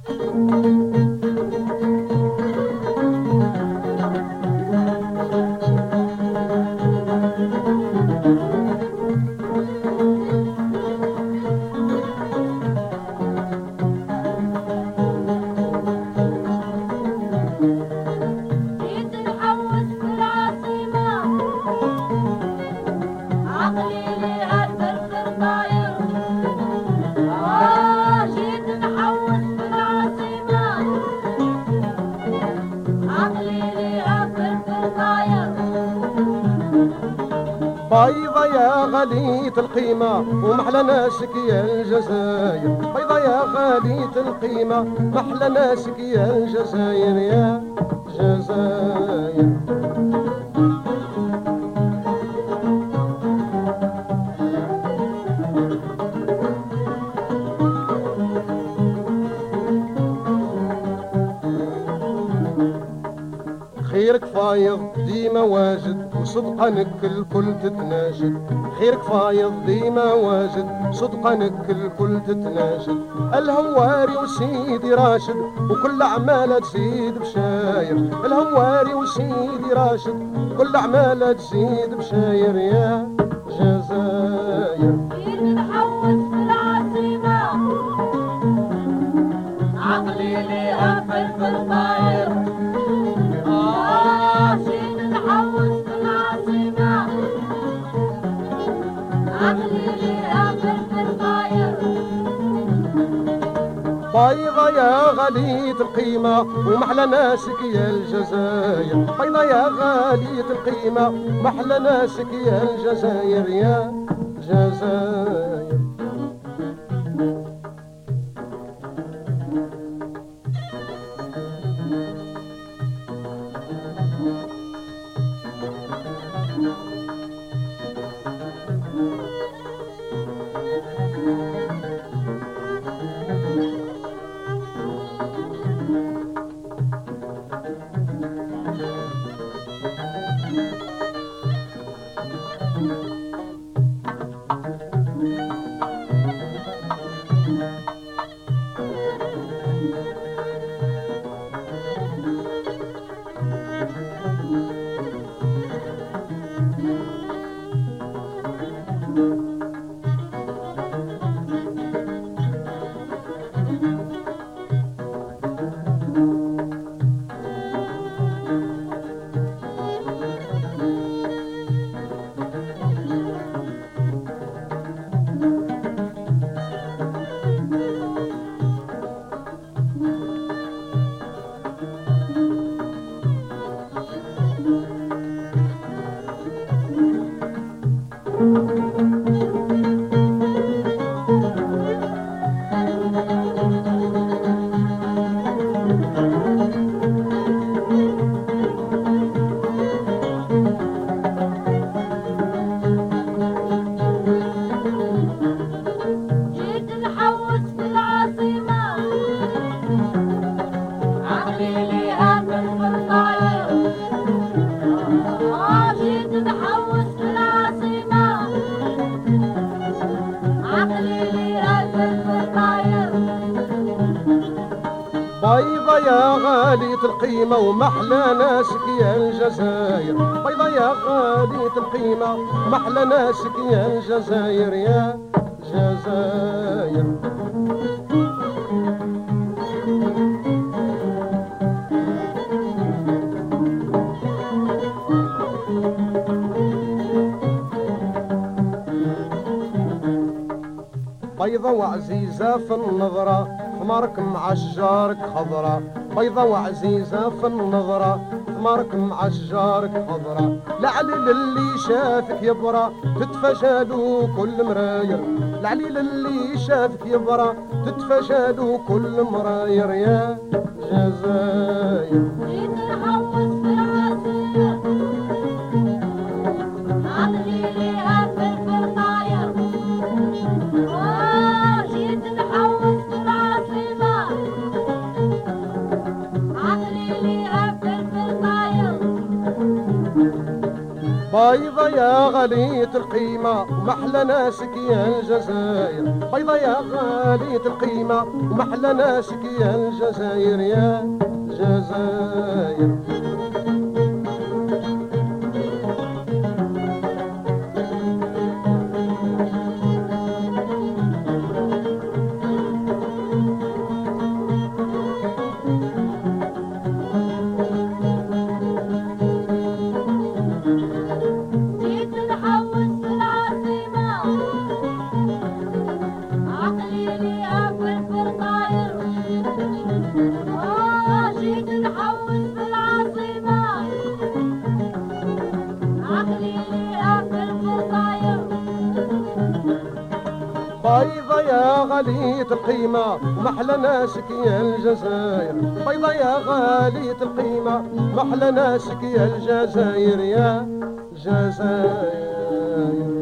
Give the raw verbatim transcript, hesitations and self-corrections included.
بيضة يا غالية القيمة ومحلى ناسك يا الجزائر، بيضة يا غالية القيمة محلى ناسك يا الجزائر يا جزائر. خيرك فايض ديما واجد وصدقنك الكل تتناشد، خيرك فايض ديما واجد صدقنك الكل تتناشد. الهواري وسيدي راشد وكل أعماله تزيد بشاير، الهواري وسيدي راشد كل أعماله تزيد بشاير يا جزائر. نحوس في العاصمة عقلي ليها فلفل طاير، بيضة يا غالية القيمة ومحلى ناسك يا الجزائر، بيضة يا غالية القيمة محلى ناسك يا الجزائر يا جزائر. بيضة يا غالية القيمة ومحلى ناسك يا الجزائر، بيضة يا غالية القيمة محلى ناسك يا الجزائر يا جزائر. بيضة وعزيزة في النظرة ثمارك مع شجارك خضرة، بيضة وعزيزة في النظرة ثمارك مع شجارك خضرة. العليل اللي شافك يبرى تتفشالو كل مراير، العليل اللي شافك يبرى تتفشالو كل مراير يا جزائر. بيضة يا غالية القيمة ومحلى ناسك يا الجزائر، بيضة يا غالية القيمة ومحلى ناسك يا الجزائر يا الجزائر. بيضة يا غالية القيمة ومحلى ناسك يا الجزائر، بيضة يا غالية القيمة محلى ناسك يا الجزائر يا الجزائر.